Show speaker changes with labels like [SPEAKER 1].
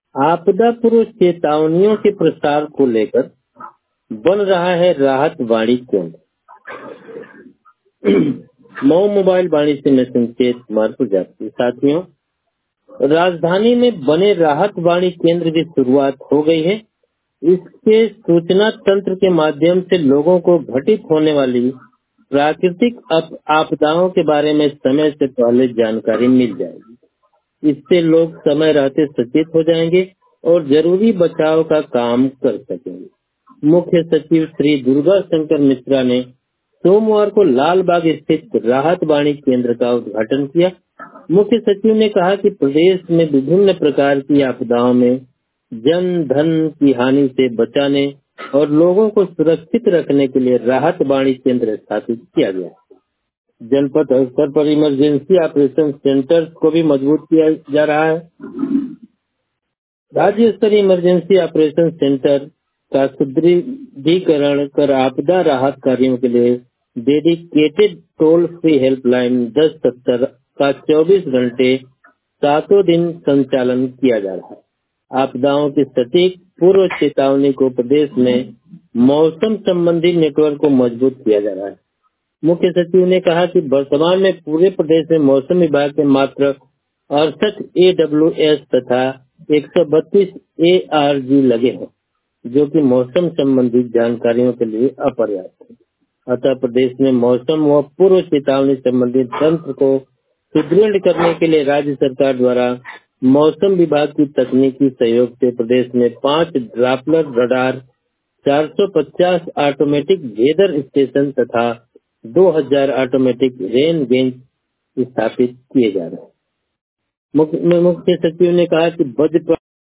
[SPEAKER 1] आपदा पूर्व चेतावनियों के प्रसार को लेकर बन रहा है राहत वाणी केंद्र। मऊ मोबाइल वाणी से मैं संकेत कुमार प्रजापति। साथियों, राजधानी में बने राहत वाणी केंद्र की शुरुआत हो गई है। इसके सूचना तंत्र के माध्यम से लोगों को घटित होने वाली प्राकृतिक आपदाओं के बारे में समय से पहले जानकारी मिल जाएगी। इससे लोग समय रहते सचेत हो जाएंगे और जरूरी बचाव का काम कर सकेंगे। मुख्य सचिव श्री दुर्गा शंकर मिश्रा ने सोमवार को लाल बाग स्थित राहत वाणी केंद्र का उद्घाटन किया। मुख्य सचिव ने कहा कि प्रदेश में विभिन्न प्रकार की आपदाओं में जन धन की हानि से बचाने और लोगों को सुरक्षित रखने के लिए राहत वाणी केंद्र स्थापित किया गया। जनपद स्तर पर इमरजेंसी ऑपरेशन सेंटर को भी मजबूत किया जा रहा है। राज्य स्तरीय इमरजेंसी ऑपरेशन सेंटर का सुदृढ़ीकरण कर आपदा राहत कार्यों के लिए डेडिकेटेड टोल फ्री हेल्पलाइन 1070 का 24 घंटे 7 दिन संचालन किया जा रहा है। आपदाओं की सटीक पूर्व चेतावनी को प्रदेश में मौसम संबंधी नेटवर्क को मजबूत किया जा रहा है। मुख्य सचिव ने कहा कि वर्तमान में पूरे प्रदेश में मौसम विभाग के मात्र 68 AWS तथा 132 ARG लगे हैं, जो कि मौसम संबंधी जानकारियों के लिए अपर्याप्त है। अतः प्रदेश में मौसम व पूर्व चेतावनी संबंधी तंत्र को सुदृढ़ करने के लिए राज्य सरकार द्वारा मौसम विभाग की तकनीकी सहयोग से प्रदेश में 5 Doppler radar, 450 automatic weather station तथा 2000 ऑटोमेटिक रेन गेज स्थापित किए जा रहे हैं। मुख्य सचिव ने कहा कि वज्रपात